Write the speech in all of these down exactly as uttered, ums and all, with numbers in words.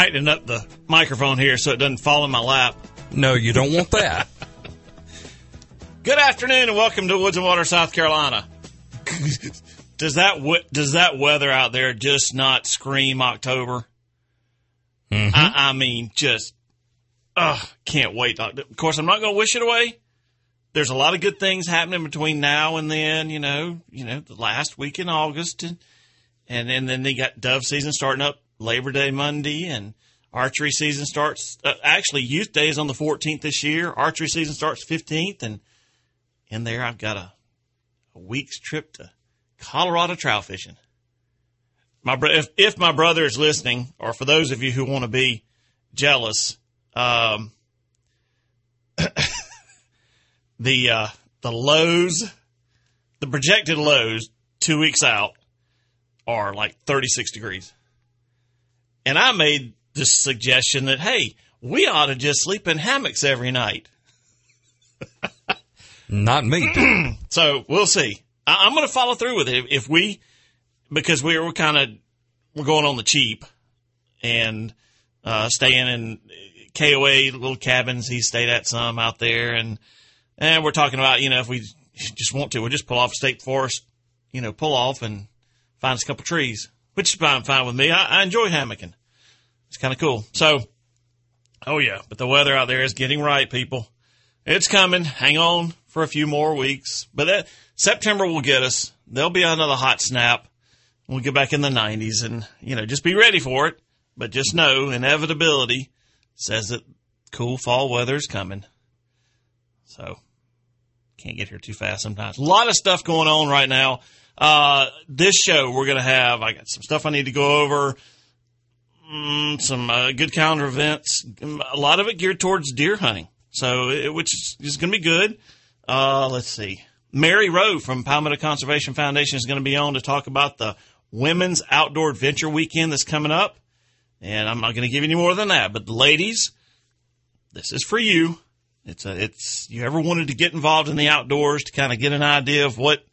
tightening up the microphone here so it doesn't fall in my lap. No, you don't want that. Good afternoon and welcome to Woods and Water, South Carolina. Does that w- does that weather out there just not scream October? Mm-hmm. I, I mean, just, ugh, can't wait. Of course, I'm not going to wish it away. There's a lot of good things happening between now and then, you know, you know, the last week in August. And, and, and then they got dove season starting up Labor Day Monday, and archery season starts, uh, actually, Youth Day is on the fourteenth this year. Archery season starts fifteenth, and in there I've got a, a week's trip to Colorado trout fishing. My bro- if, if my brother is listening, or for those of you who want to be jealous, um, the uh, the lows, the projected lows two weeks out are like thirty-six degrees. And I made this suggestion that, hey, we ought to just sleep in hammocks every night. Not me. So we'll see. I- I'm going to follow through with it. If, if we, because we we're kind of, we're going on the cheap and uh, staying in K O A little cabins. He stayed at some out there. And, and we're talking about, you know, if we just want to, we'll just pull off a state forest, you know, pull off and find us a couple trees, which is fine, fine with me. I, I enjoy hammocking. It's kind of cool. So, oh yeah, but the weather out there is getting right, people. It's coming. Hang on for a few more weeks. But that, September will get us. There'll be another hot snap. We'll get back in the nineties and, you know, just be ready for it. But just know inevitability says that cool fall weather is coming. So, can't get here too fast sometimes. A lot of stuff going on right now. Uh, this show we're going to have, I got some stuff I need to go over. Mm, some uh, good calendar events. A lot of it geared towards deer hunting. So, it, which is, is going to be good. Uh, let's see. Mary Rowe from Palmetto Conservation Foundation is going to be on to talk about the Women's Outdoor Adventure Weekend that's coming up. And I'm not going to give you any more than that. But the ladies, this is for you. It's a, it's, you ever wanted to get involved in the outdoors to kind of get an idea of what,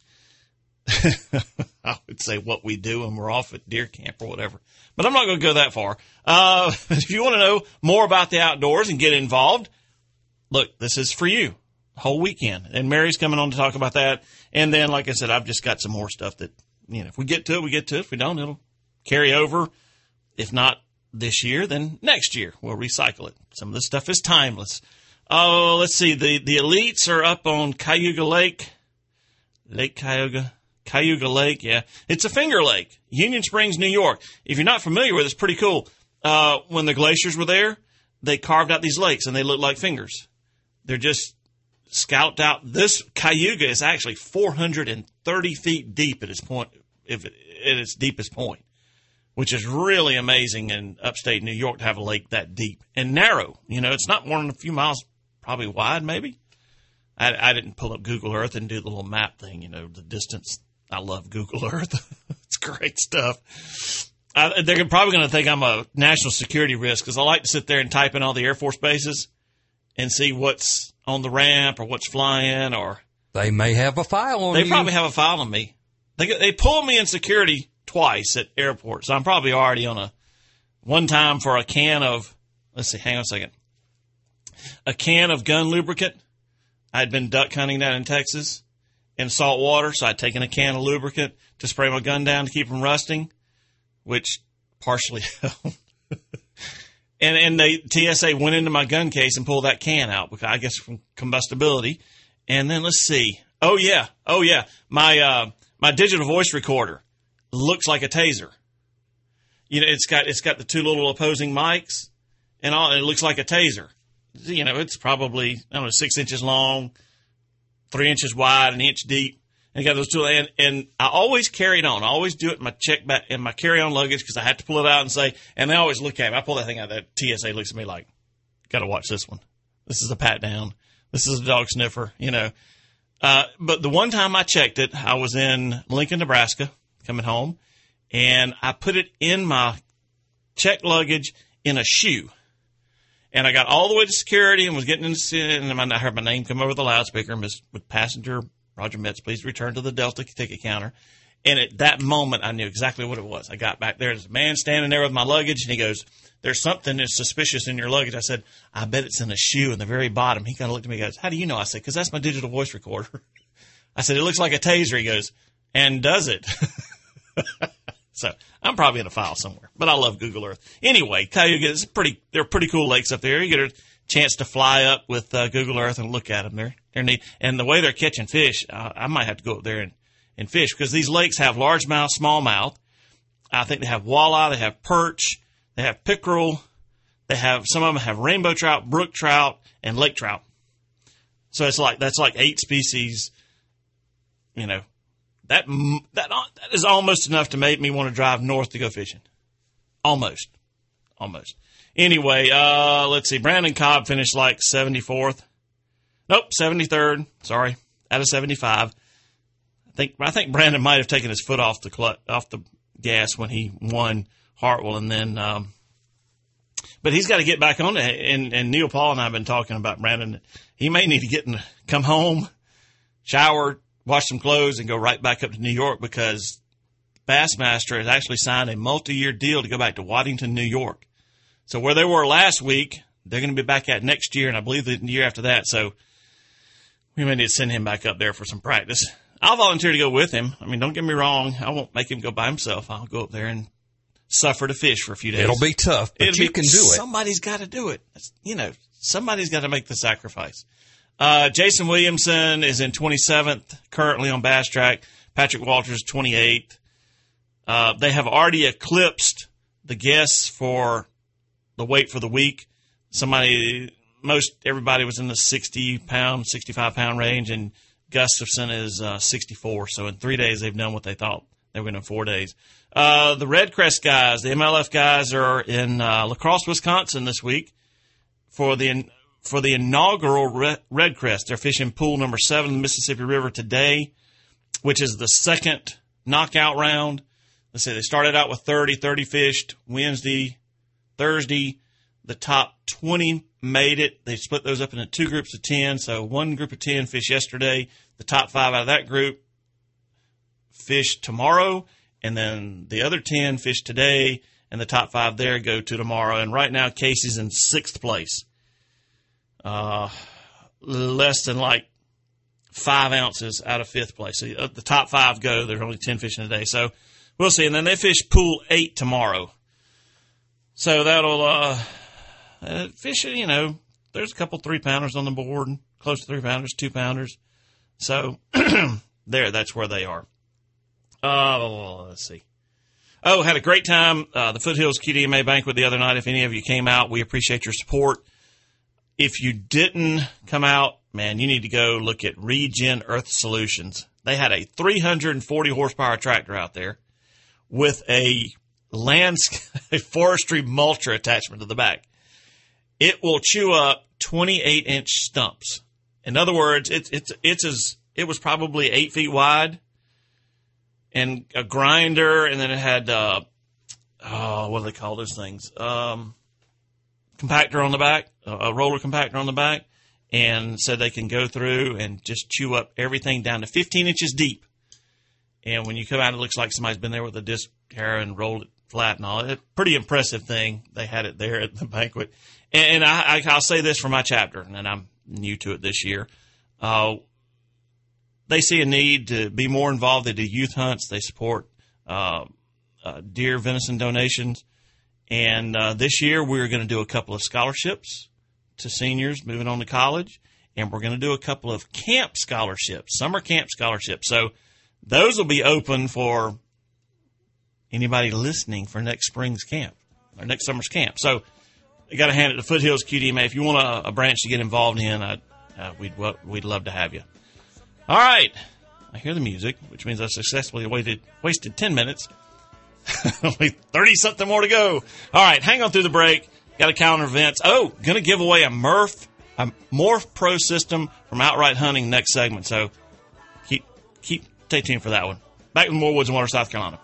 I would say what we do when we're off at deer camp or whatever. But I'm not going to go that far. Uh, if you want to know more about the outdoors and get involved, look, this is for you. Whole weekend. And Mary's coming on to talk about that. And then, like I said, I've just got some more stuff that, you know, if we get to it, we get to it. If we don't, it'll carry over. If not this year, then next year we'll recycle it. Some of this stuff is timeless. Oh, let's see. The, the elites are up on Cayuga Lake. Lake Cayuga. Cayuga Lake, yeah. It's a finger lake. Union Springs, New York. If you're not familiar with it, it's pretty cool. Uh, when the glaciers were there, they carved out these lakes, and they look like fingers. They're just scalped out. This Cayuga is actually four hundred thirty feet deep at its point, if it, at its deepest point, which is really amazing in upstate New York to have a lake that deep and narrow. You know, it's not more than a few miles, probably wide, maybe. I, I didn't pull up Google Earth and do the little map thing, you know, the distance. I love Google Earth. It's great stuff. I, they're probably going to think I'm a national security risk because I like to sit there and type in all the Air Force bases and see what's on the ramp or what's flying, or They may have a file on they you. probably have a file on me. They they pull me in security twice at airports. So I'm probably already on a one time for a can of, let's see, hang on a second, a can of gun lubricant. I'd been duck hunting down in Texas in salt water, so I'd taken a can of lubricant to spray my gun down to keep from rusting, which partially helped. And and the T S A went into my gun case and pulled that can out, because I guess from combustibility. And then let's see. Oh yeah, oh yeah. My uh, my digital voice recorder looks like a taser. You know, it's got it's got the two little opposing mics, and all. And it looks like a taser. You know, it's probably I don't know six inches long, three inches wide, an inch deep. And got those two, and, and I always carry it on. I always do it in my check bag, in my carry-on luggage, because I have to pull it out and say, and they always look at me. I pull that thing out, that T S A looks at me like, got to watch this one. This is a pat down. This is a dog sniffer, you know. Uh, but the one time I checked it, I was in Lincoln, Nebraska, coming home, and I put it in my check luggage in a shoe. And I got all the way to security and was getting in the, and I heard my name come over the loudspeaker, with passenger Roger Metz, please return to the Delta ticket counter. And at that moment, I knew exactly what it was. I got back there. There's a man standing there with my luggage, and he goes, "There's something that's suspicious in your luggage." I said, "I bet it's in a shoe in the very bottom." He kind of looked at me and goes, "How do you know?" I said, "Because that's my digital voice recorder." I said, "It looks like a taser." He goes, "And does it?" So I'm probably in a file somewhere, but I love Google Earth. Anyway, Cayuga is pretty, they're pretty cool lakes up there. You get a chance to fly up with uh, Google Earth and look at them. They're, they're neat. And the way they're catching fish, uh, I might have to go up there and, and fish because these lakes have largemouth, smallmouth. I think they have walleye, they have perch, they have pickerel, they have, some of them have rainbow trout, brook trout, and lake trout. So it's like, that's like eight species, you know. That, that that is almost enough to make me want to drive north to go fishing. Almost. Almost. Anyway, uh, let's see. Brandon Cobb finished like seventy-fourth. Nope, seventy-third. Sorry. Out of seventy-five. I think I think Brandon might have taken his foot off the cl- off the gas when he won Hartwell, and then um, but he's got to get back on it. And, and Neil Paul and I have been talking about Brandon. He may need to get in, come home, shower, wash some clothes, and go right back up to New York because Bassmaster has actually signed a multi-year deal to go back to Waddington, New York. So where they were last week, they're going to be back at next year, and I believe the year after that. So we may need to send him back up there for some practice. I'll volunteer to go with him. I mean, don't get me wrong. I won't make him go by himself. I'll go up there and suffer to fish for a few days. It'll be tough, but It'll you be, can do it. Somebody's got to do it. You know, somebody's got to make the sacrifice. Uh, Jason Williamson is in twenty-seventh currently on Bass Track. Patrick Walters, twenty-eighth. Uh, they have already eclipsed the guests for the weight for the week. Somebody, most everybody was in the sixty pound, sixty-five pound range, and Gustafson is uh, sixty-four. So in three days, they've done what they thought they were going to in four days. Uh, the Red Crest guys, the M L F guys, are in uh, La Crosse, Wisconsin this week for the for the inaugural Red Crest. They're fishing pool number seven in the Mississippi River today, which is the second knockout round. Let's see, they started out with thirty, thirty fished Wednesday, Thursday. The top twenty made it. They split those up into two groups of ten. So one group of ten fished yesterday. The top five out of that group fish tomorrow. And then the other ten fish today. And the top five there go to tomorrow. And right now, Casey's in sixth place. Uh, less than like five ounces out of fifth place. So the top five go. There's only ten fishing a day. So we'll see. And then they fish pool eight tomorrow. So that'll, uh, uh fish, you know, there's a couple three pounders on the board, close to three pounders, two pounders. So there, that's where they are. Uh, let's see. Oh, had a great time. Uh, the Foothills Q D M A banquet the other night. If any of you came out, we appreciate your support. If you didn't come out, man, you need to go look at Regen Earth Solutions. They had a three hundred forty horsepower tractor out there with a landscape forestry mulcher attachment to the back. It will chew up twenty-eight inch stumps. In other words, it's it's it's as it was probably eight feet wide, and a grinder, and then it had uh, oh, what do they call those things? Um, compactor on the back, a roller compactor on the back, and so they can go through and just chew up everything down to fifteen inches deep. And when you come out, it looks like somebody's been there with a disc harrow and rolled it flat and all. It's a pretty impressive thing. They had it there at the banquet. And I, I, I'll say this for my chapter, and I'm new to it this year. Uh, they see a need to be more involved. They do youth hunts. They support uh, uh, deer venison donations. And uh, this year we're going to do a couple of scholarships to seniors moving on to college. And we're going to do a couple of camp scholarships, summer camp scholarships. So those will be open for anybody listening for next spring's camp or next summer's camp. So you got to hand it to Foothills Q D M A. If you want a, a branch to get involved in, I, uh, we'd we'd love to have you. All right. I hear the music, which means I successfully waited, wasted ten minutes. Only thirty-something more to go. All right. Hang on through the break. Got a calendar of events. Oh, going to give away a Murph, a Morph Pro system from Outright Hunting next segment. So keep, keep, stay tuned for that one. Back with more Woods and Water, South Carolina.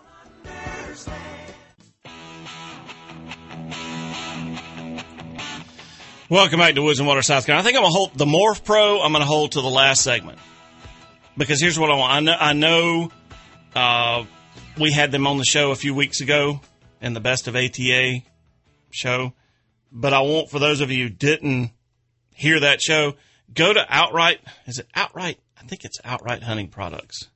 Welcome back to Woods and Water, South Carolina. I think I'm going to hold the Morph Pro. I'm going to hold to the last segment because here's what I want. I know, I know Uh, we had them on the show a few weeks ago in the Best of A T A show. But I want, for those of you who didn't hear that show, go to Outright. Is it Outright? I think it's Outright Hunting Products.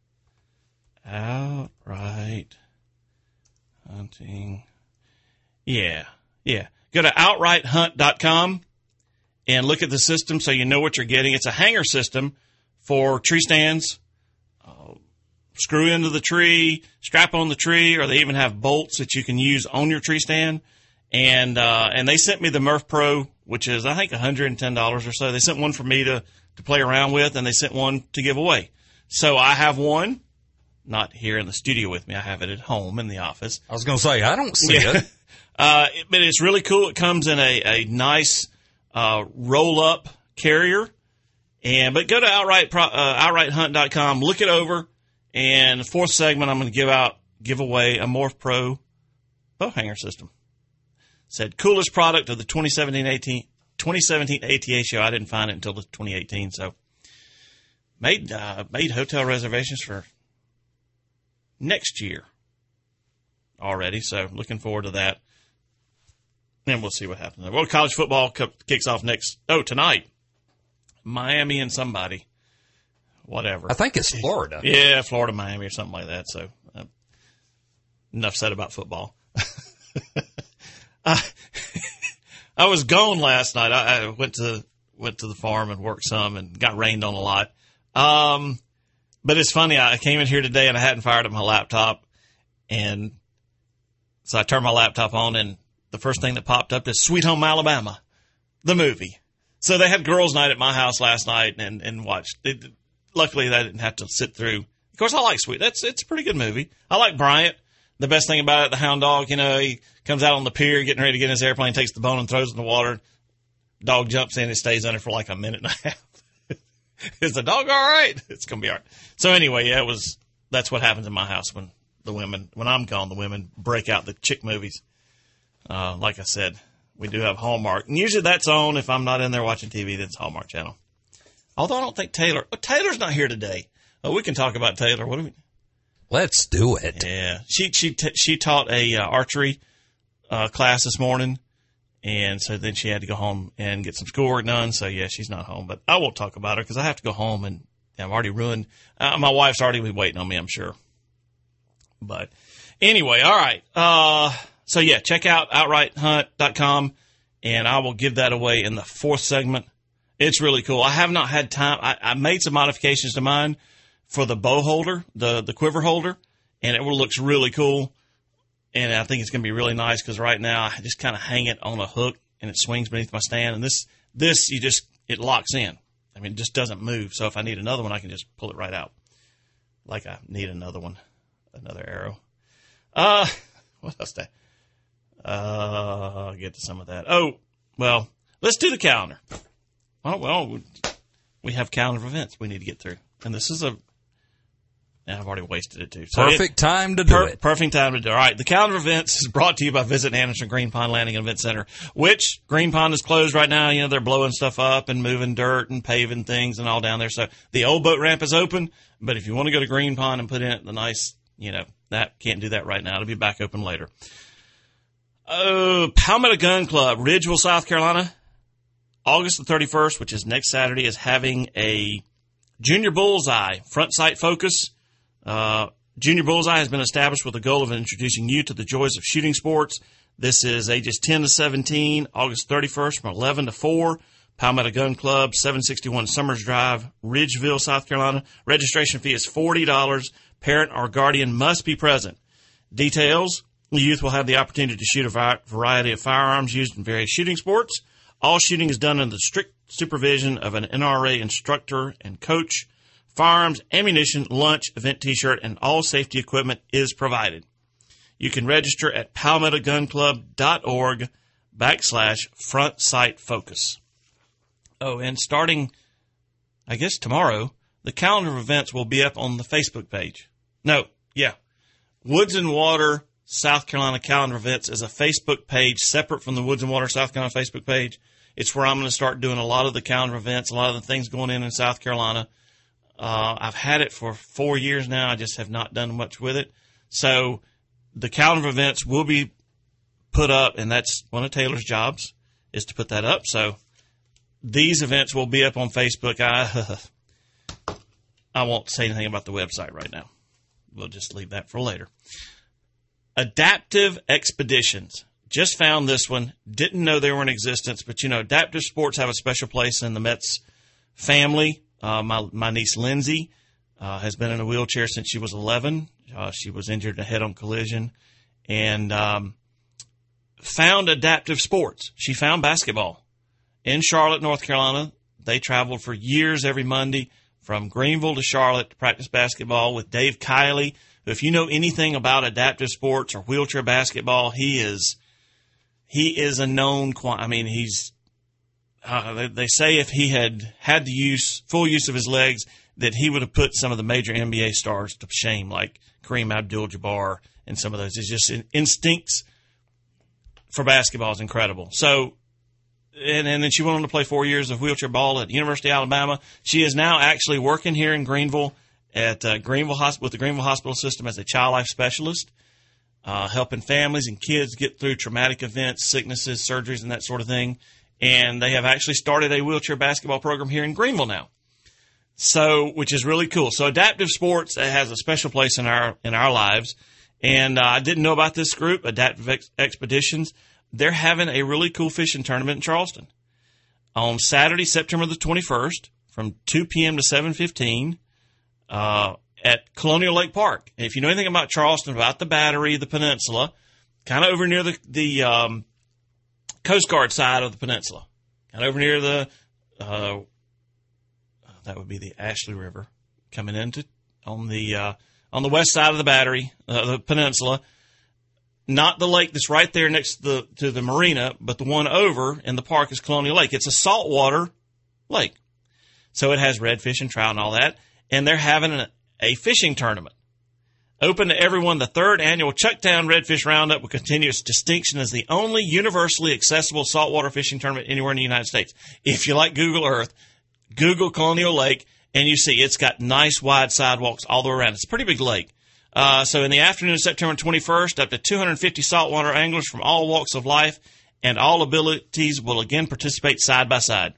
Outright Hunting. Yeah, yeah. Go to outright hunt dot com and look at the system so you know what you're getting. It's a hanger system for tree stands. Uh, screw into the tree, strap on the tree, or they even have bolts that you can use on your tree stand. And uh, and they sent me the Murph Pro, which is, I think, one hundred ten dollars or so. They sent one for me to, to play around with, and they sent one to give away. So I have one, not here in the studio with me. I have it at home in the office. I was going to say, I don't see Yeah. it. Uh, it- but it's really cool. It comes in a, a nice uh, roll-up carrier. And But go to outright pro, uh, outright hunt dot com, look it over, and the fourth segment, I'm going to give out, give away a Morph Pro bow hanger system. Said coolest product of the twenty seventeen A T A show. I didn't find it until the twenty eighteen, so made uh, made hotel reservations for next year already. So looking forward to that, and we'll see what happens. Well, college football kicks off next. Oh, tonight, Miami and somebody, whatever. I think it's Florida. Yeah, Florida, Miami, or something like that. So uh, enough said about football. I, I was gone last night. I, I went to went to the farm and worked some and got rained on a lot. Um, but it's funny. I came in here today and I hadn't fired up my laptop, and so I turned my laptop on, and the first thing that popped up is Sweet Home Alabama, the movie. So they had girls' night at my house last night and and watched. It, luckily, I didn't have to sit through. Of course, I like Sweet. That's it's a pretty good movie. I like Bryant. The best thing about it, the hound dog, you know, he comes out on the pier getting ready to get in his airplane, takes the bone and throws it in the water. Dog jumps in and stays under for like a minute and a half. Is the dog all right? It's going to be all right. So anyway, yeah, it was, that's what happens in my house when the women, when I'm gone, the women break out the chick movies. Uh, like I said, we do have Hallmark. And usually that's on if I'm not in there watching T V, that's Hallmark Channel. Although I don't think Taylor, oh, Taylor's not here today. Oh, we can talk about Taylor. What do we? Let's do it. Yeah, she she t- she taught a uh, archery uh, class this morning, and so then she had to go home and get some schoolwork done. So yeah, she's not home, but I won't talk about her because I have to go home, and yeah, I'm already ruined. Uh, my wife's already been waiting on me, I'm sure. But anyway, all right. Uh, so yeah, check out outright hunt dot com, and I will give that away in the fourth segment. It's really cool. I have not had time. I, I made some modifications to mine for the bow holder, the, the quiver holder, and it looks really cool. And I think it's going to be really nice because right now I just kind of hang it on a hook and it swings beneath my stand. And this, this you just, it locks in. I mean, it just doesn't move. So if I need another one, I can just pull it right out. Like I need another one, another arrow. Uh, what else? That? Uh, I'll get to some of that. Oh, well, let's do the calendar. Oh, well, we have calendar of events we need to get through. And this is a, I've already wasted it too. So Perfect it, time to do per, it. Perfect time to do it. All right. The calendar of events is brought to you by Visit Anderson Green Pond Landing and Event Center, which Green Pond is closed right now. You know, they're blowing stuff up and moving dirt and paving things and all down there. So the old boat ramp is open. But if you want to go to Green Pond and put in the nice, you know, that can't do that right now. It'll be back open later. Oh, Palmetto Gun Club, Ridgeville, South Carolina. August the thirty-first, which is next Saturday, is having a Junior Bullseye front sight focus. Uh, Junior Bullseye has been established with the goal of introducing you to the joys of shooting sports. This is ages ten to seventeen, August thirty-first from eleven to four. Palmetto Gun Club, seven sixty-one Summers Drive, Ridgeville, South Carolina. Registration fee is forty dollars. Parent or guardian must be present. Details, the youth will have the opportunity to shoot a variety of firearms used in various shooting sports. All shooting is done under the strict supervision of an N R A instructor and coach. Firearms, ammunition, lunch, event T-shirt, and all safety equipment is provided. You can register at palmetto gun club dot org backslash front sight focus. Oh, and starting, I guess, tomorrow, the calendar of events will be up on the Facebook page. No, yeah. Woods and Water South Carolina calendar of events is a Facebook page separate from the Woods and Water South Carolina Facebook page. It's where I'm going to start doing a lot of the calendar events, a lot of the things going in in South Carolina. Uh, I've had it for four years now. I just have not done much with it. So the calendar of events will be put up, and that's one of Taylor's jobs is to put that up. So these events will be up on Facebook. I, I won't say anything about the website right now. We'll just leave that for later. Adaptive Expeditions. Just found this one. Didn't know they were in existence, but, you know, adaptive sports have a special place in the Mets family. Uh, my, my niece Lindsay uh, has been in a wheelchair since she was eleven. Uh, she was injured in a head-on collision and um, found adaptive sports. She found basketball in Charlotte, North Carolina. They traveled for years every Monday from Greenville to Charlotte to practice basketball with Dave Kiley. If you know anything about adaptive sports or wheelchair basketball, he is he is a known. I mean, he's. Uh, they, they say if he had had the use full use of his legs, that he would have put some of the major N B A stars to shame, like Kareem Abdul-Jabbar and some of those. It's just instincts for basketball is incredible. So, and, and then she went on to play four years of wheelchair ball at University of Alabama. She is now actually working here in Greenville at uh, Greenville Hospital with the Greenville Hospital System as a child life specialist, uh, helping families and kids get through traumatic events, sicknesses, surgeries, and that sort of thing. And they have actually started a wheelchair basketball program here in Greenville now. So, which is really cool. So adaptive sports has a special place in our, in our lives. And uh, I didn't know about this group, Adaptive Ex- Expeditions. They're having a really cool fishing tournament in Charleston on Saturday, September the twenty-first from two p.m. to seven fifteen uh, at Colonial Lake Park. And if you know anything about Charleston, about the Battery, the peninsula, kind of over near the, the um, Coast Guard side of the peninsula, kind of over near the, uh, that would be the Ashley River coming into on the uh, on the west side of the Battery, uh, the peninsula. Not the lake that's right there next to the to the marina, but the one over in the park is Colonial Lake. It's a saltwater lake, so it has redfish and trout and all that. And they're having a, a fishing tournament. Open to everyone, the third annual Chucktown Redfish Roundup will continue its distinction as the only universally accessible saltwater fishing tournament anywhere in the United States. If you like Google Earth, Google Colonial Lake, and you see it's got nice wide sidewalks all the way around. It's a pretty big lake. Uh, so in the afternoon of September twenty-first, up to two hundred fifty saltwater anglers from all walks of life and all abilities will again participate side by side.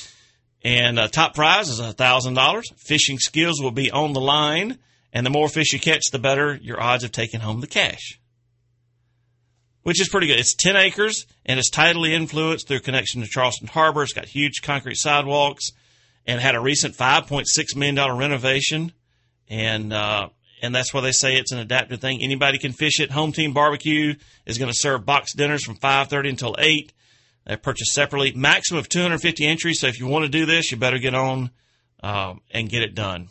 And uh, top prize is one thousand dollars. Fishing skills will be on the line. And the more fish you catch, the better your odds of taking home the cash, which is pretty good. It's ten acres, and it's tidally influenced through connection to Charleston Harbor. It's got huge concrete sidewalks and had a recent five point six million dollars renovation. And uh, and that's why they say it's an adaptive thing. Anybody can fish it. Home Team Barbecue is going to serve box dinners from five thirty until eight. They're purchased separately. Maximum of two hundred fifty entries, so if you want to do this, you better get on um, and get it done.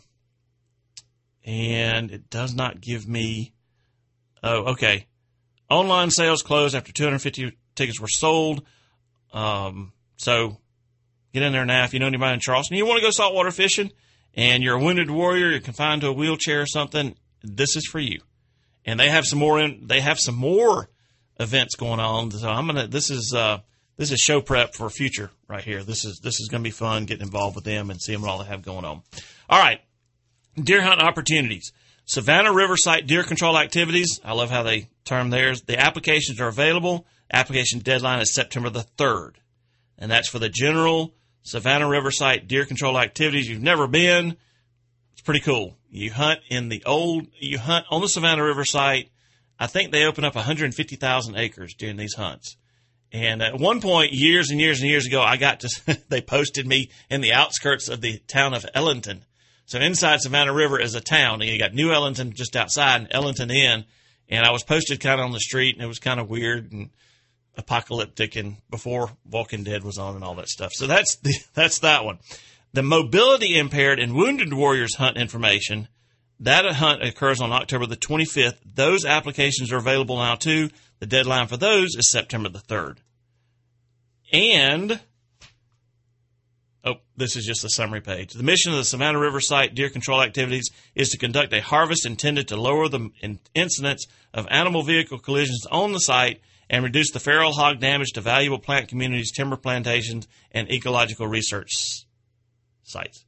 And it does not give me, oh, okay. Online sales closed after two hundred fifty tickets were sold. Um, so get in there now. If you know anybody in Charleston, you want to go saltwater fishing and you're a wounded warrior, you're confined to a wheelchair or something, this is for you. And they have some more, in, they have some more events going on. So I'm going to, this is, uh, this is show prep for future right here. This is, this is going to be fun getting involved with them and seeing what all they have going on. All right. Deer hunt opportunities. Savannah River Site deer control activities. I love how they term theirs. The applications are available. Application deadline is September the third. And that's for the general Savannah River Site deer control activities. You've never been. It's pretty cool. You hunt in the old, you hunt on the Savannah River Site. I think they open up one hundred fifty thousand acres during these hunts. And at one point, years and years and years ago, I got to, they posted me in the outskirts of the town of Ellington. So inside Savannah River is a town, and you got New Ellington just outside and Ellington Inn, and I was posted kind of on the street, and it was kind of weird and apocalyptic, and before Walking Dead was on and all that stuff. So that's the, that's that one. The mobility impaired and wounded warriors hunt information, that hunt occurs on October the twenty-fifth. Those applications are available now too. The deadline for those is September the third. And Oh, this is just a summary page. The mission of the Savannah River Site deer control activities is to conduct a harvest intended to lower the incidence of animal vehicle collisions on the site and reduce the feral hog damage to valuable plant communities, timber plantations, and ecological research sites.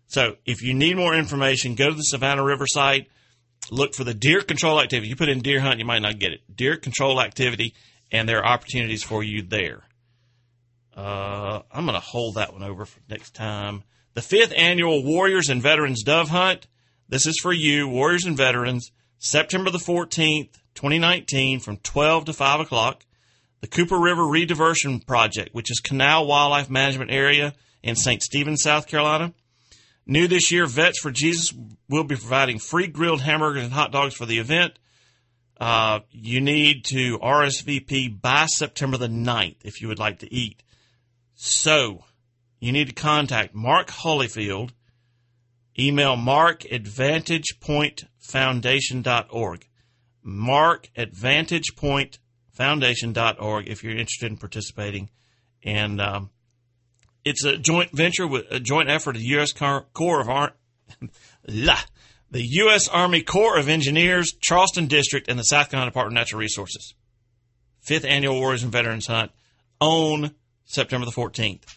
So if you need more information, go to the Savannah River site. Look for the deer control activity. You put in deer hunt, you might not get it. Deer control activity, and there are opportunities for you there. Uh, I'm going to hold that one over for next time. The fifth annual Warriors and Veterans Dove Hunt. This is for you, Warriors and Veterans, September the fourteenth, twenty nineteen, from twelve to five o'clock. The Cooper River Rediversion Project, which is Canal Wildlife Management Area in Saint Stephen, South Carolina. New this year, Vets for Jesus will be providing free grilled hamburgers and hot dogs for the event. Uh, you need to R S V P by September the ninth if you would like to eat. So, you need to contact Mark Holyfield. Email mark at vantage point foundation dot org. Mark at vantage point foundation dot org if you're interested in participating. And um, it's a joint venture, with a joint effort of the U S Corps of Ar- the U S Army Corps of Engineers, Charleston District, and the South Carolina Department of Natural Resources. Fifth Annual Warriors and Veterans Hunt on September the fourteenth.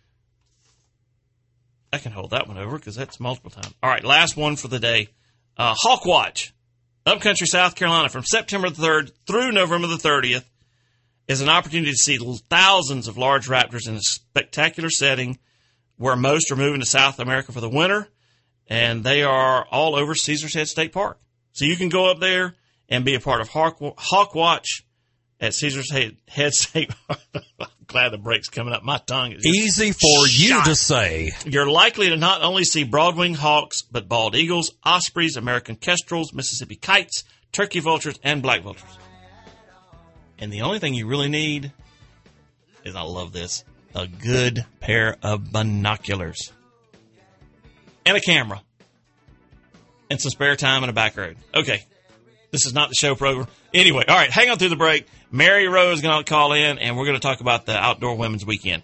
I can hold that one over because that's multiple times. All right, last one for the day. Uh, Hawk Watch, Upcountry, South Carolina, from September the third through November the thirtieth, is an opportunity to see thousands of large raptors in a spectacular setting where most are moving to South America for the winter, and they are all over Caesars Head State Park. So you can go up there and be a part of Hawk, Hawk Watch at Caesars Head, Head State Park. I'm glad the break's coming up. My tongue is easy for you shot. to say. You're likely to not only see broad-winged hawks, but bald eagles, ospreys, American kestrels, Mississippi kites, turkey vultures, and black vultures. And the only thing you really need is, I love this, a good pair of binoculars. And a camera. And some spare time in a back road. Okay. This is not the show program. Anyway, all right, hang on through the break. Mary Rowe is going to call in, and we're going to talk about the Outdoor Women's Weekend.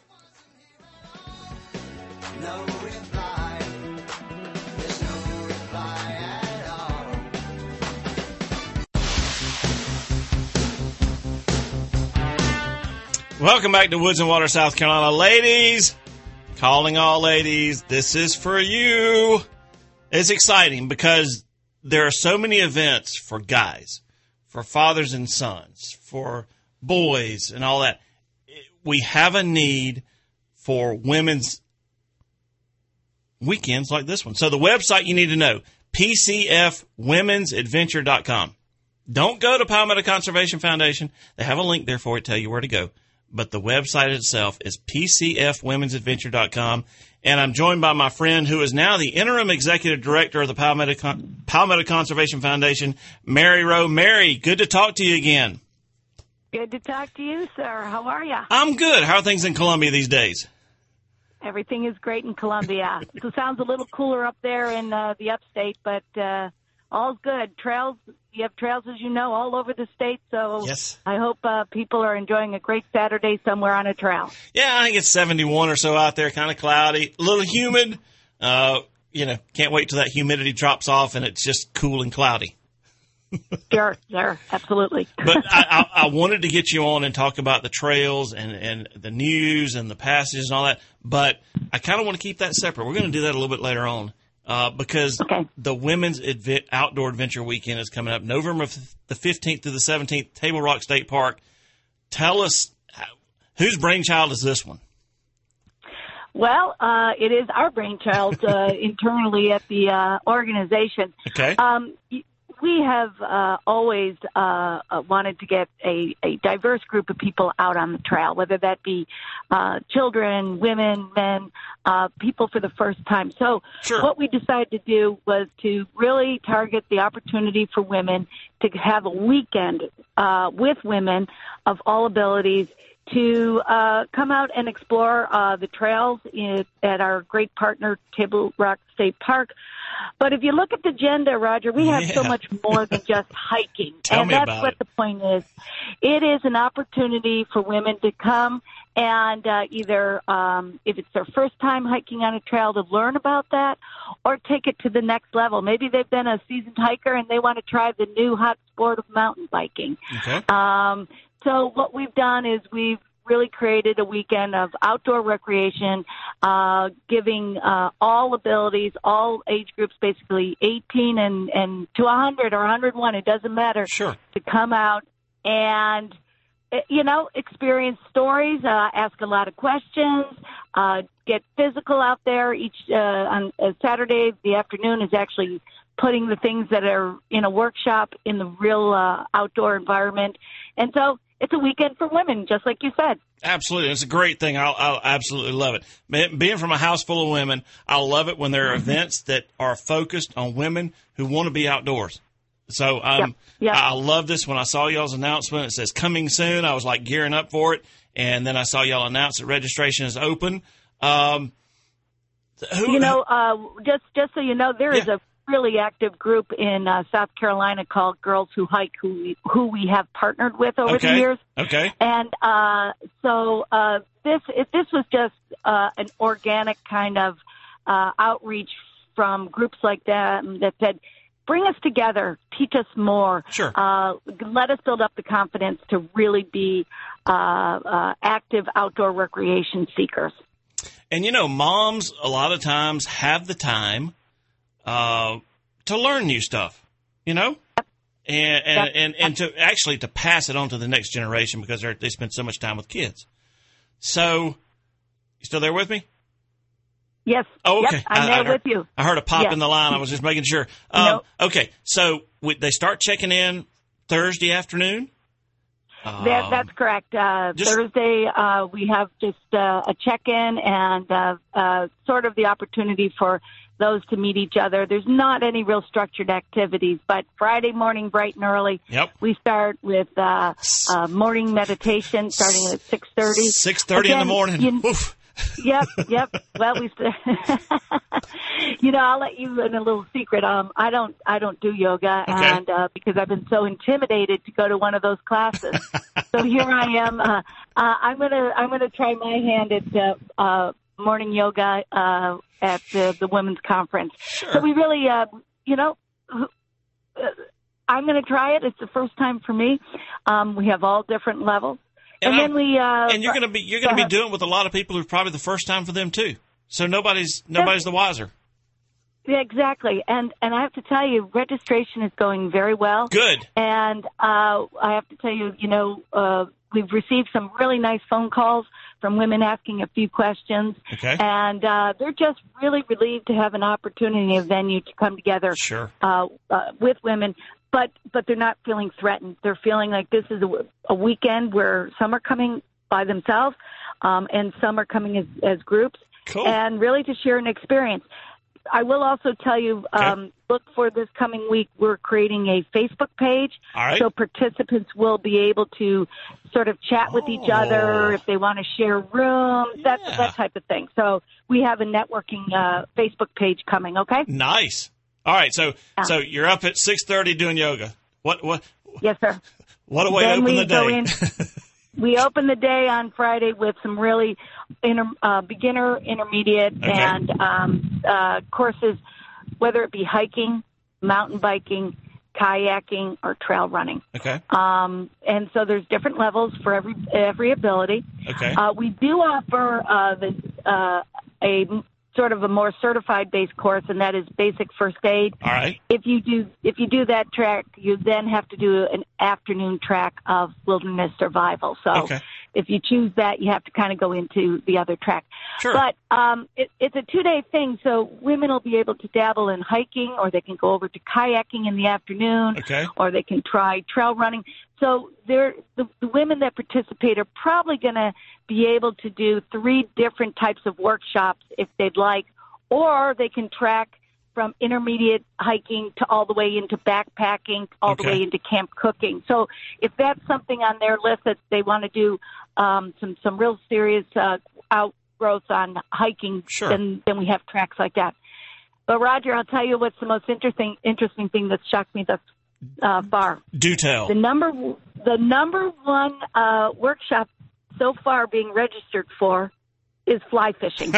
No reply. There's no reply at all. Welcome back to Woods and Water, South Carolina. Ladies, calling all ladies, this is for you. It's exciting because there are so many events for guys, for fathers and sons, for boys and all that. We have a need for women's weekends like this one. So the website you need to know, P C F women's adventure dot com. Don't go to Palmetto Conservation Foundation. They have a link there for it to tell you where to go. But the website itself is P C F women's adventure dot com. And I'm joined by my friend who is now the interim executive director of the Palmetto, Con- Palmetto Conservation Foundation, Mary Rowe. Mary, good to talk to you again. Good to talk to you, sir. How are you? I'm good. How are things in Columbia these days? Everything is great in Columbia. So it sounds a little cooler up there in uh, the upstate, but uh, all's good. Trails, you have trails, as you know, all over the state. So Yes. I hope uh, people are enjoying a great Saturday somewhere on a trail. Yeah, I think it's seventy-one or so out there, kind of cloudy, a little humid. Uh, you know, can't wait till that humidity drops off and it's just cool and cloudy. Sure, sure, absolutely. But I, I, I wanted to get you on and talk about the trails and, and the news and the passages and all that. But I kind of want to keep that separate. We're going to do that a little bit later on uh, because Okay. the Women's Adve- Outdoor Adventure Weekend is coming up November the fifteenth through the seventeenth, Table Rock State Park. Tell us, whose brainchild is this one? Well, uh, it is our brainchild uh, internally at the uh, organization. Okay. Um, we have uh, always uh, wanted to get a, a diverse group of people out on the trail, whether that be uh, children, women, men, uh, people for the first time. So Sure. what we decided to do was to really target the opportunity for women to have a weekend uh, with women of all abilities to uh, come out and explore uh, the trails in, at our great partner, Table Rock State Park. But if you look at the agenda, Roger, we have so Yeah. much more than just hiking. Tell and me that's about what it. the point is. It is an opportunity for women to come and uh, either, um, if it's their first time hiking on a trail, to learn about that or take it to the next level. Maybe they've been a seasoned hiker and they want to try the new hot sport of mountain biking. Okay. Um, so what we've done is we've really created a weekend of outdoor recreation, uh, giving uh, all abilities, all age groups, basically eighteen and, and to one hundred or one hundred one, it doesn't matter, Sure. to come out and, you know, experience stories, uh, ask a lot of questions, uh, get physical out there. Each uh, on uh, Saturday, the afternoon is actually putting the things that are in a workshop in the real uh, outdoor environment. And so it's a weekend for women, just like you said. Absolutely. It's a great thing. I'll, I'll absolutely love it. Man, being from a house full of women, I love it when there are events that are focused on women who want to be outdoors. So um, Yeah, yeah. I love this. When I saw y'all's announcement, it says coming soon. I was like gearing up for it. And then I saw y'all announce that registration is open. Um, who, You know, uh, just just so you know, there is Yeah. a really active group in uh, South Carolina called Girls Who Hike, who we, who we have partnered with over okay. the years. Okay. And uh, so uh, this if this was just uh, an organic kind of uh, outreach from groups like that that said, bring us together, teach us more, Sure. uh, let us build up the confidence to really be uh, uh, active outdoor recreation seekers. And, you know, moms a lot of times have the time uh, to learn new stuff, you know, and and, Yep. and, and to actually to pass it on to the next generation because they're, they spend so much time with kids. So, you still there with me? Yes. Oh, okay. Yep, I'm I- there I heard, with you. I heard a pop Yes. in the line. I was just making sure. Um, No. Okay, so we, they start checking in Thursday afternoon? That, that's correct. Uh, just- Thursday, uh, we have just uh, a check-in and uh, uh, sort of the opportunity for those to meet each other. There's not any real structured activities, but Friday morning, bright and early, Yep. we start with uh, uh, morning meditation starting at six thirty. six thirty in the Again, morning. you- Oof. Yep, yep. Well, we, st- you know, I'll let you in a little secret. Um, I don't, I don't do yoga, Okay. and uh, because I've been so intimidated to go to one of those classes. So here I am. Uh, uh, I'm gonna, I'm gonna try my hand at uh, uh, morning yoga uh, at the, the women's conference. Sure. So we really, uh, you know. Uh, I'm going to try it. It's the first time for me. Um, we have all different levels. And And, I'm- then we, uh, And you're going to be you're going to go be ahead. doing it with a lot of people who's probably the first time for them too. So nobody's nobody's the wiser. Yeah, exactly. And and I have to tell you, registration is going very well. Good. And uh, I have to tell you, you know, uh, we've received some really nice phone calls from women asking a few questions. Okay. And uh, they're just really relieved to have an opportunity, a venue to come together Sure. uh, uh, with women. But but they're not feeling threatened. They're feeling like this is a, a weekend where some are coming by themselves um, and some are coming as, as groups. Cool. And really to share an experience. I will also tell you, um, look for this coming week, we're creating a Facebook page. All right. So participants will be able to sort of chat with each other if they want to share rooms, that, Yeah. that type of thing. So we have a networking uh, Facebook page coming, okay? Nice. All right. So so you're up at six thirty doing yoga. What what Yes, sir. what a way to Then open we the go day. in. We open the day on Friday with some really inter, uh, beginner, intermediate, Okay. and um, uh, courses, whether it be hiking, mountain biking, kayaking, or trail running. Okay. Um, and so there's different levels for every every ability. Okay. Uh, we do offer uh, the, uh, a sort of a more certified based course, and that is basic first aid. All right. If you do if you do that track, you then have to do an afternoon track of wilderness survival. So Okay. if you choose that, you have to kind of go into the other track. Sure. But um, it, it's a two-day thing, so women will be able to dabble in hiking, or they can go over to kayaking in the afternoon, Okay. or they can try trail running. So they're, the, the women that participate are probably going to be able to do three different types of workshops if they'd like, or they can track from intermediate hiking to all the way into backpacking, all Okay. the way into camp cooking. So if that's something on their list that they want to do um, some, some real serious uh, outgrowth on hiking, Sure. then, then we have tracks like that. But, Roger, I'll tell you what's the most interesting interesting thing that's shocked me thus uh, far. Do tell. The number the number one uh, workshop so far being registered for is fly fishing.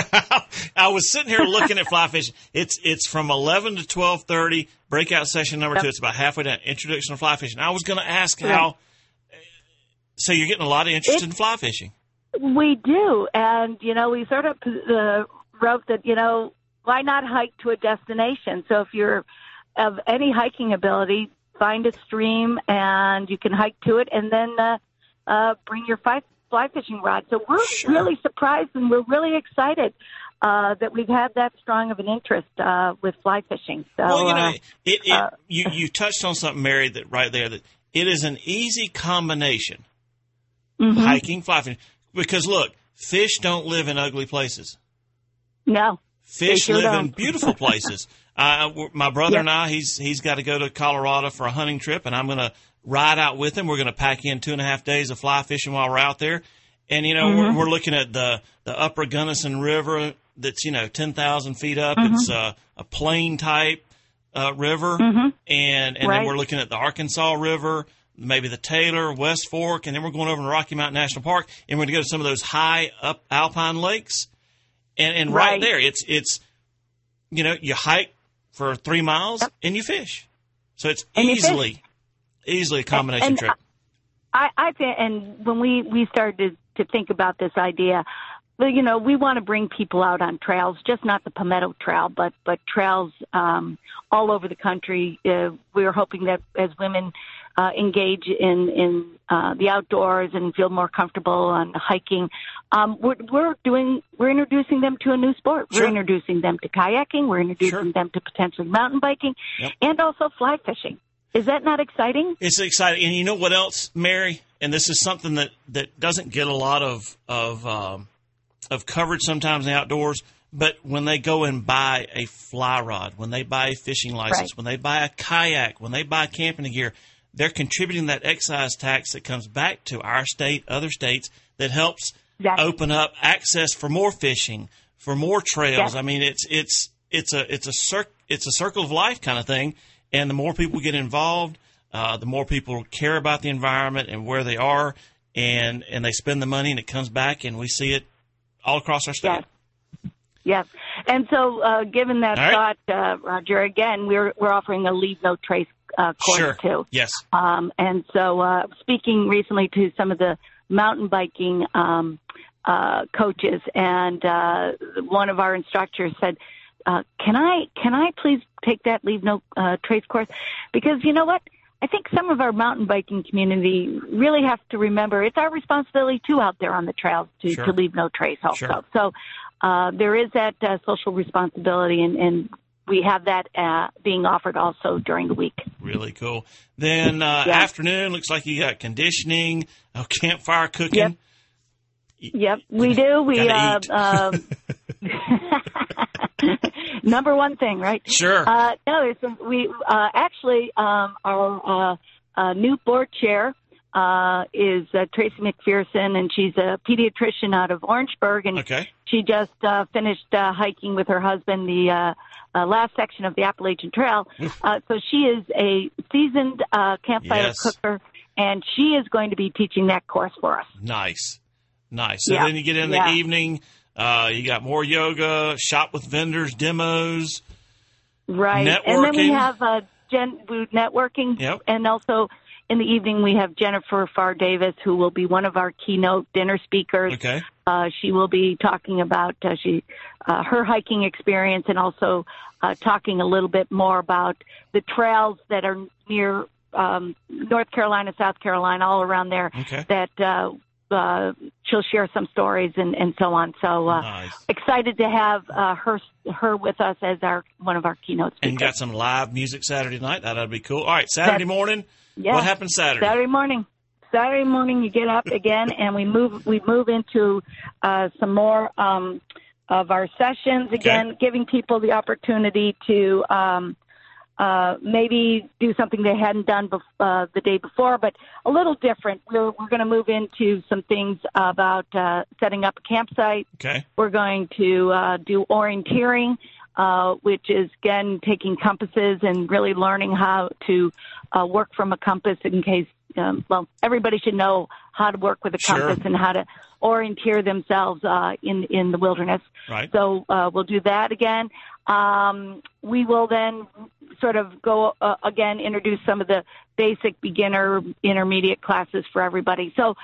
I was sitting here looking at fly fishing. It's it's from eleven to twelve thirty. Breakout session number Yep. two. It's about halfway down. Introduction to fly fishing. I was going to ask Yeah. how. So you're getting a lot of interest It- in fly fishing. We do. And, you know, we sort of uh, wrote that, you know, why not hike to a destination? So if you're of any hiking ability, find a stream and you can hike to it and then uh, uh, bring your fly, fly fishing rod. So we're Sure. really surprised and we're really excited uh, that we've had that strong of an interest uh, with fly fishing. So, Well, you know, uh, it, it, uh, you, you touched on something, Mary, that right there, that it is an easy combination, mhm. hiking, fly fishing. Because, look, fish don't live in ugly places. No. Fish sure live in don't. beautiful places. uh, w- my brother Yeah. and I, he's he's got to go to Colorado for a hunting trip, and I'm going to ride out with him. We're going to pack in two and a half days of fly fishing while we're out there. And, you know, Mm-hmm. we're, we're looking at the, the Upper Gunnison River that's, you know, ten thousand feet up. Mm-hmm. It's uh, a plain type uh, river. Mhm. And, and Right. then we're looking at the Arkansas River, maybe the Taylor, West Fork, and then we're going over to Rocky Mountain National Park, and we're going to go to some of those high up alpine lakes. And, and right. Right. there, it's, it's, you know, you hike for three miles Yep. and you fish. So it's And you fish. easily, easily a combination And trip. I, I think, and when we, we started to, to think about this idea, well, you know, we want to bring people out on trails, just not the Palmetto Trail, but, but trails um, all over the country. Uh, we're hoping that as women uh, engage in, in uh, the outdoors and feel more comfortable on hiking, um, we're, we're doing, we're introducing them to a new sport. Sure. We're introducing them to kayaking. We're introducing Sure. them to potentially mountain biking Yep. and also fly fishing. Is that not exciting? It's exciting. And you know what else, Mary? And this is something that, that doesn't get a lot of, of, um, of coverage sometimes in the outdoors, but when they go and buy a fly rod, when they buy a fishing license, Right. when they buy a kayak, when they buy camping gear, they're contributing that excise tax that comes back to our state, other states, that helps Exactly. open up access for more fishing, for more trails. Yes. I mean, it's it's it's a it's a cir- it's a circle of life kind of thing. And the more people get involved, uh, the more people care about the environment and where they are, and and they spend the money, and it comes back, and we see it all across our state. Yes. Yes. And so, uh, given that All right. thought, uh, Roger, again, we're we're offering a Leave No Trace uh, course Sure. too. Yes. Um, and so, uh, speaking recently to some of the mountain biking um, uh, coaches, and uh, one of our instructors said, uh, "Can I can I please take that Leave No uh, Trace course? Because you know what." I think some of our mountain biking community really have to remember it's our responsibility too out there on the trails to, Sure. to leave no trace also. Sure. So uh, there is that uh, social responsibility, and, and we have that uh, being offered also during the week. Really cool. Then uh, Yeah. afternoon, looks like you got conditioning, oh, campfire cooking. Yep. Yep, we do. We uh, Gotta eat. uh, number one thing, right? Sure. Uh, no, there's some, we uh, actually um, our uh, uh, new board chair uh, is uh, Tracy McPherson, and she's a pediatrician out of Orangeburg, and Okay. she just uh, finished uh, hiking with her husband the uh, uh, last section of the Appalachian Trail. Uh, so she is a seasoned uh, campfire Yes. cooker, and she is going to be teaching that course for us. Nice. Nice. So Yeah. then you get in the Yeah. evening, uh, you got more yoga, shop with vendors, demos. Right. And then we Networking. have uh, Jen Wood networking. Yep. And also in the evening, we have Jennifer Farr Davis, who will be one of our keynote dinner speakers. Okay. Uh, she will be talking about uh, she uh, her hiking experience, and also uh, talking a little bit more about the trails that are near um, North Carolina, South Carolina, all around there. Okay. That uh, uh, she'll share some stories and, and so on. So uh, Nice. excited to have uh, her her with us as our one of our keynote speakers. And you got some live music Saturday night. That'd be cool. All right. Saturday That's- morning. Yeah. What happens Saturday? Saturday morning. Saturday morning, you get up again, and we move. We move into uh, some more um, of our sessions again, giving people the opportunity to um, uh, maybe do something they hadn't done bef- uh, the day before, but a little different. We're we're going to move into some things about uh, setting up a campsite. Okay. We're going to uh, do orienteering, uh, which is, again, taking compasses and really learning how to uh, work from a compass in case, um, well, everybody should know how to work with a Sure. compass and how to orienteer themselves uh, in, in the wilderness. Right. So uh, we'll do that again. Um, we will then sort of go, uh, again, introduce some of the basic beginner, intermediate classes for everybody. So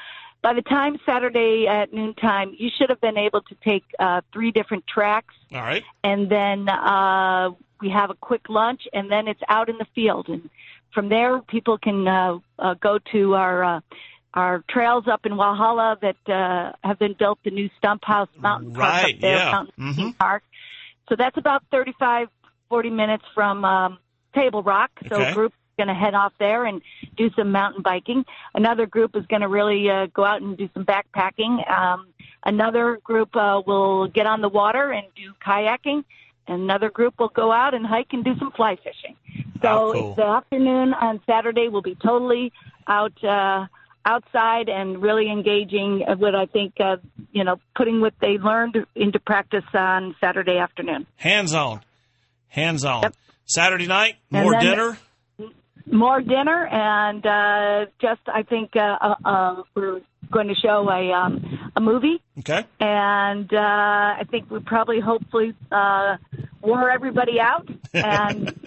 by the time Saturday at noontime, you should have been able to take uh, three different tracks, All right. and then uh, we have a quick lunch, and then it's out in the field. And from there, people can uh, uh, go to our uh, our trails up in Walhalla that uh, have been built, the new Stump House Mountain Park Right, up there, yeah. Mountain Mhm. Theme Park. So that's about thirty-five, forty minutes from um, Table Rock. So Okay. a group is going to head off there and do some mountain biking. Another group is going to really uh, go out and do some backpacking. Um, another group uh, will get on the water and do kayaking. Another group will go out and hike and do some fly fishing. So Oh, cool. the afternoon on Saturday will be totally out uh, outside and really engaging with, I think, uh, you know, putting what they learned into practice on Saturday afternoon. Hands on. Hands on. Yep. Saturday night, And more then- dinner. More dinner and uh, just, I think, uh, uh, uh, we're going to show a um, a movie. Okay. And uh, I think we probably, hopefully, uh, wore everybody out. And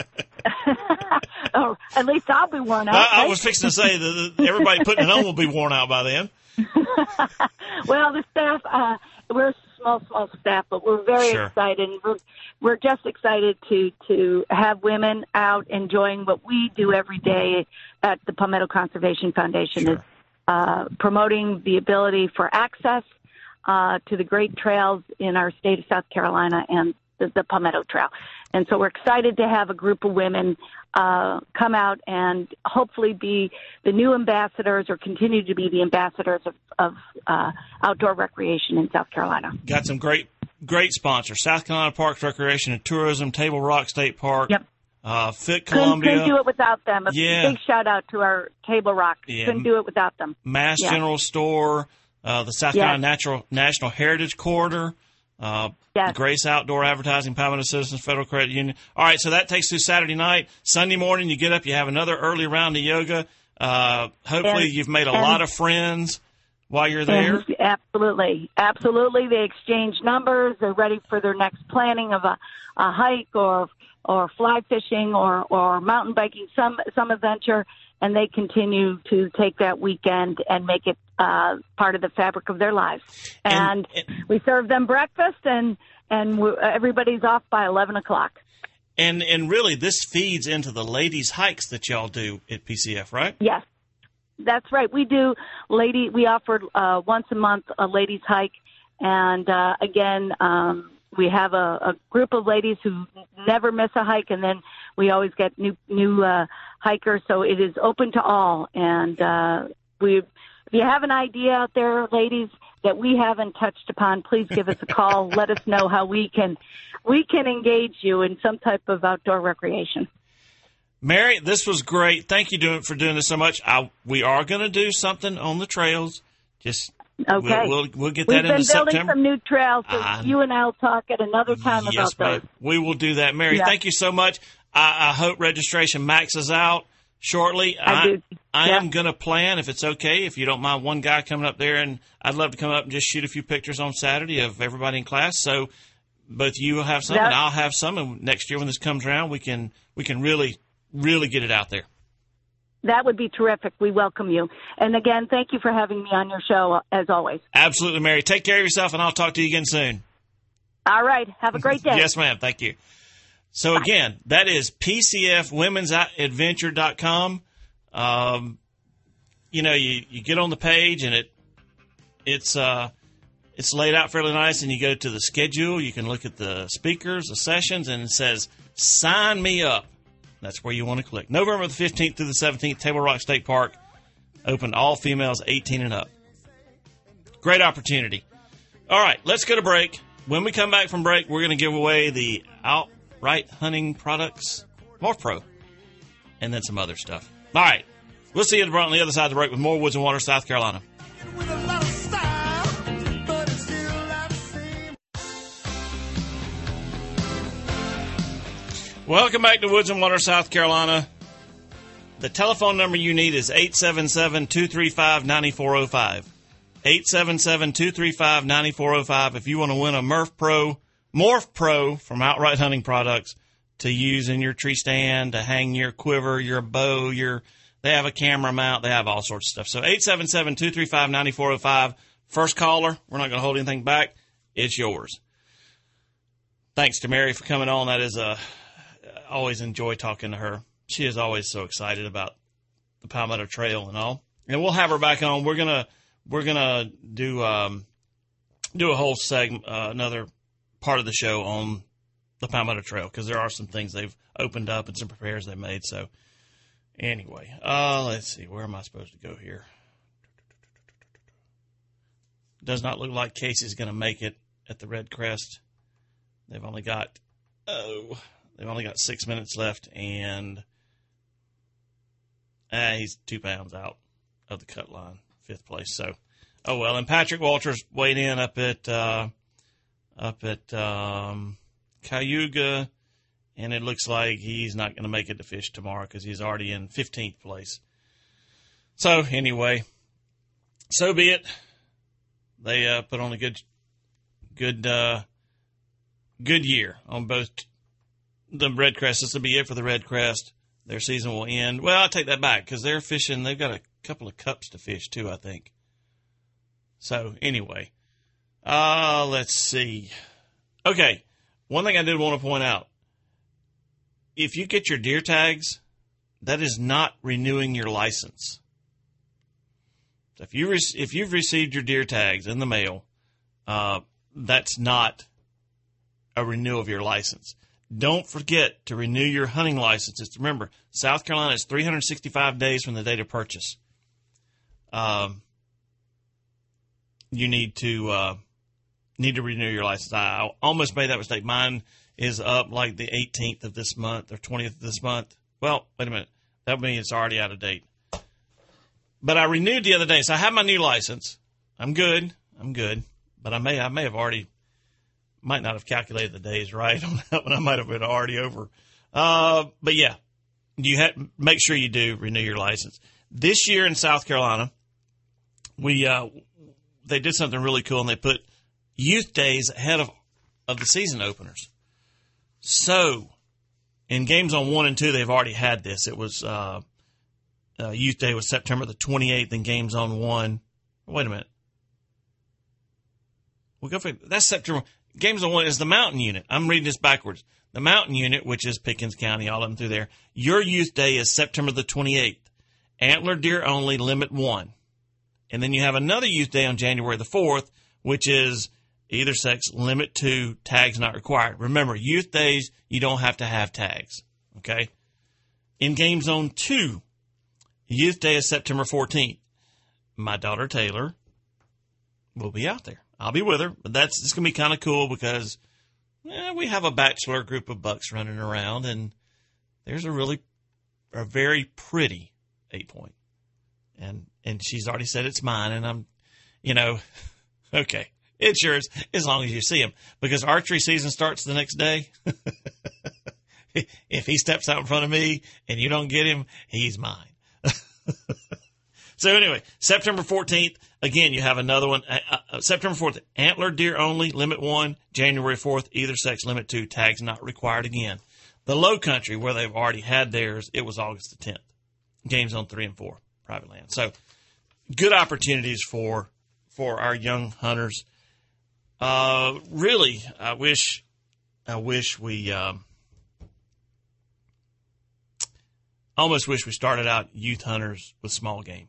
or at least I'll be worn out. I, I right? was fixing to say that that everybody putting it on will be worn out by then. Well, the staff, uh, we're a small, small staff, but we're very Sure. excited. We're, we're just excited to, to have women out enjoying what we do every day at the Palmetto Conservation Foundation, Sure. is uh, promoting the ability for access uh, to the great trails in our state of South Carolina and the, the Palmetto Trail. And so we're excited to have a group of women uh, come out and hopefully be the new ambassadors or continue to be the ambassadors of, of uh, outdoor recreation in South Carolina. Got some great, great sponsors: South Carolina Parks, Recreation and Tourism, Table Rock State Park, Yep. uh, Fit Couldn't, Columbia, couldn't do it without them. A Yeah. big shout out to our Table Rock. Yeah. Couldn't do it without them. Mass Yeah. General Store, uh, the South Yes. Carolina Natural National Heritage Corridor, uh, Yes. Grace Outdoor Advertising, Palmetto Citizens Federal Credit Union. All right, so that takes through Saturday night. Sunday morning, you get up, you have another early round of yoga. Uh, hopefully, And- you've made a and- lot of friends while you're there. And absolutely. Absolutely. They exchange numbers. They're ready for their next planning of a, a hike or or fly fishing or, or mountain biking, some some adventure, and they continue to take that weekend and make it uh, part of the fabric of their lives. And- And, we serve them breakfast, and, and we everybody's off by eleven o'clock. And and really, this feeds into the ladies' hikes that y'all do at P C F, right? Yes, that's right. We do lady. We offer uh, once a month a ladies hike, and uh, again, um, we have a, a group of ladies who never miss a hike, and then we always get new new uh, hikers. So it is open to all, and uh, we. If you have an idea out there, ladies, that we haven't touched upon, please give us a call. Let us know how we can we can engage you in some type of outdoor recreation. Mary, this was great. Thank you doing, for doing this so much. I, we are going to do something on the trails. Just Okay. we'll, we'll, we'll get We've that been into building September. some new trails, so I- you and I will talk at another time Yes, about those. ma'am. We will do that. Mary, Yeah. thank you so much. I, I hope registration maxes out shortly. I do. I Yeah. am going to plan, if it's okay, if you don't mind, one guy coming up there, and I'd love to come up and just shoot a few pictures on Saturday of everybody in class. So both you will have some, That- and I'll have some, and next year when this comes around, we can we can really, really get it out there. That would be terrific. We welcome you. And again, thank you for having me on your show, as always. Absolutely, Mary. Take care of yourself, and I'll talk to you again soon. All right. Have a great day. Yes, ma'am. Thank you. So, again, that is P C F women's adventure dot com. Um, you know, you, you get on the page, and it it's uh, it's laid out fairly nice, and you go to the schedule. You can look at the speakers, the sessions, and it says, sign me up. That's where you want to click. November the fifteenth through the seventeenth, Table Rock State Park, open to all females eighteen and up. Great opportunity. All right, let's go to break. When we come back from break, we're going to give away the Outright Hunting Products Morph Pro and then some other stuff. All right, we'll see you on the other side of the break with more Woods and Water, South Carolina. With a lot of style, but it's still not the same. Welcome back to Woods and Water, South Carolina. The telephone number you need is eight seven seven, two three five, nine four zero five. eight seven seven, two three five, nine four zero five if you want to win a Morph Pro, Morph Pro from Outright Hunting Products to use in your tree stand, to hang your quiver, your bow, your They have a camera mount. They have all sorts of stuff. So eight seven seven, two three five, nine four zero five. First caller. We're not going to hold anything back. It's yours. Thanks to Mary for coming on. That is a, I always enjoy talking to her. She is always so excited about the Palmetto Trail and all. And we'll have her back on. We're going to, we're going to do, um, do a whole segment, uh, another part of the show on the Palmetto Trail, because there are some things they've opened up and some repairs they made. So anyway, uh, let's see, where am I supposed to go here? Does not look like Casey's going to make it at the Red Crest. They've only got, oh, they've only got six minutes left, and ah, he's two pounds out of the cut line, fifth place. So, oh well. And Patrick Walters weighed in up at, uh, up at, um, Cayuga, and it looks like he's not going to make it to fish tomorrow because he's already in fifteenth place. So anyway, so be it. They uh, put on a good, good, uh, good year on both the Red Crest. This will be it for the Red Crest. Their season will end. Well, I take that back because they're fishing. They've got a couple of cups to fish too, I think. So anyway, uh, let's see. Okay. One thing I did want to point out, if you get your deer tags, that is not renewing your license. So if you re- if you've received your deer tags in the mail, uh, that's not a renewal of your license. Don't forget to renew your hunting licenses. Remember, South Carolina is three hundred sixty-five days from the date of purchase. Um, you need to uh, need to renew your license. I almost made that mistake. Mine is up like the eighteenth of this month or twentieth of this month. Well, wait a minute. That means it's already out of date. But I renewed the other day, so I have my new license. I'm good. I'm good. But I may I may have already, might not have calculated the days right on that one. I might have been already over. Uh, but yeah, you have, make sure you do renew your license. This year in South Carolina, we uh, they did something really cool, and they put youth days ahead of, of the season openers. So in games on one and two, they've already had this. It was uh, uh, youth day was September the twenty-eighth, and games on one. Wait a minute. We'll go for that's September. Games on one is the mountain unit. I'm reading this backwards. The mountain unit, which is Pickens County, all of them through there. Your youth day is September the twenty-eighth. Antler deer only, limit one. And then you have another youth day on January the fourth, which is either sex, limit two, tags not required. Remember, youth days, you don't have to have tags. Okay? In Game Zone two, youth day is September fourteenth. My daughter Taylor will be out there. I'll be with her, but that's it's going to be kind of cool because eh, we have a bachelor group of bucks running around, and there's a really, a very pretty eight point. And and she's already said it's mine, and I'm, you know, okay, it's yours as long as you see him. Because archery season starts the next day. If he steps out in front of me and you don't get him, he's mine. So anyway, September fourteenth, again, you have another one. Uh, uh, September fourth, antler deer only, limit one. January fourth, either sex, limit two. Tags not required again. The Low Country, where they've already had theirs, it was August the tenth. Games on three and four, private land. So good opportunities for for our young hunters. Uh, really, I wish, I wish we, um, almost wish we started out youth hunters with small game.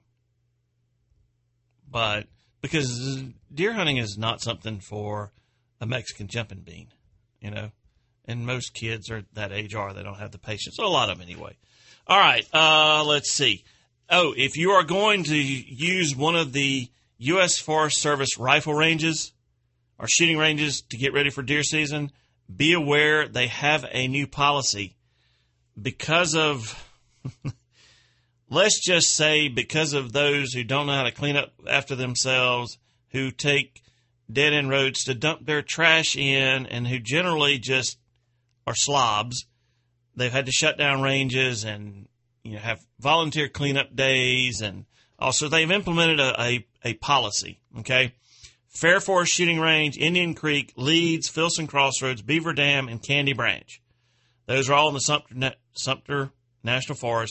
But because deer hunting is not something for a Mexican jumping bean, you know, and most kids are that age are, they don't have the patience. So a lot of them anyway. All right. Uh, let's see. Oh, if you are going to use one of the U S Forest Service rifle ranges or shooting ranges to get ready for deer season, be aware they have a new policy because of, let's just say because of those who don't know how to clean up after themselves, who take dead-end roads to dump their trash in, and who generally just are slobs. They've had to shut down ranges and, you know, have volunteer cleanup days, and also they've implemented a, a, a policy, okay? Fair Forest Shooting Range, Indian Creek, Leeds, Filson Crossroads, Beaver Dam, and Candy Branch. Those are all in the Sumter, Sumter National Forest.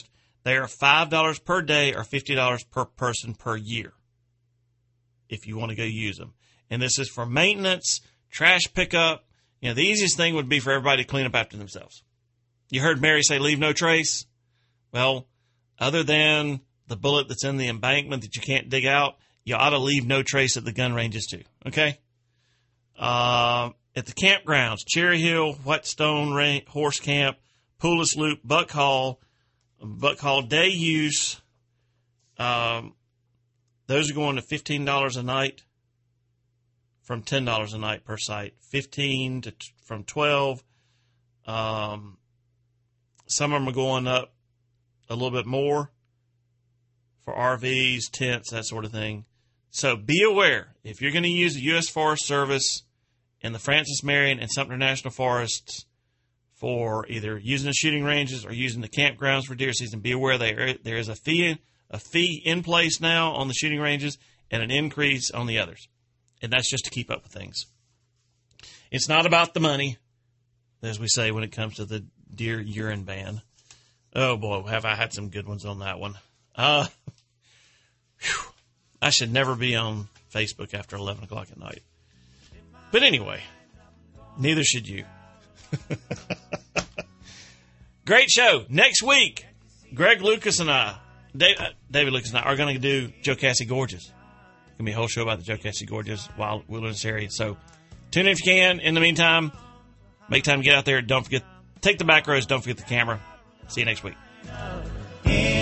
They are five dollars per day or fifty dollars per person per year if you want to go use them. And this is for maintenance, trash pickup. You know, the easiest thing would be for everybody to clean up after themselves. You heard Mary say leave no trace. Well, other than the bullet that's in the embankment that you can't dig out, you ought to leave no trace at the gun ranges too, okay? Uh, at the campgrounds, Cherry Hill, Whetstone Ra- Horse Camp, Poulis Loop, Buck Hall, Buck Hall Day Use, um, those are going to fifteen dollars a night from ten dollars a night per site. fifteen to t- from twelve. Um, some of them are going up a little bit more for R Vs, tents, that sort of thing. So be aware, if you're going to use the U S Forest Service and the Francis Marion and Sumter National Forests for either using the shooting ranges or using the campgrounds for deer season, be aware there there is a fee a fee in place now on the shooting ranges and an increase on the others. And that's just to keep up with things. It's not about the money, as we say when it comes to the deer urine ban. Oh, boy, have I had some good ones on that one. Uh, whew, I should never be on Facebook after eleven o'clock at night. But anyway, neither should you. Great show. Next week, Greg Lucas and I, Dave, uh, David Lucas and I are going to do Jocassee Gorges. It's going to be a whole show about the Jocassee Gorges, Wild Wilderness area. So tune in if you can. In the meantime, make time to get out there. Don't forget, take the back roads. Don't forget the camera. See you next week.